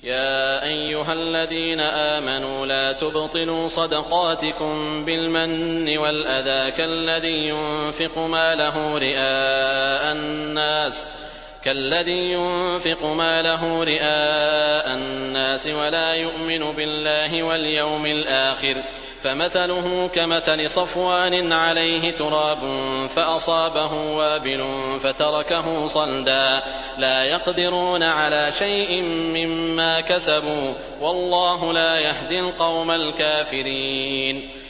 يا أيها الذين آمنوا لا تبطلوا صدقاتكم بالمن والأذى كالذي ينفق ماله رئاء الناس ولا يؤمن بالله واليوم الآخر فمثله كمثل صفوان عليه تراب فأصابه وابل فتركه صلدا لا يقدرون على شيء مما كسبوا والله لا يهدي القوم الكافرين.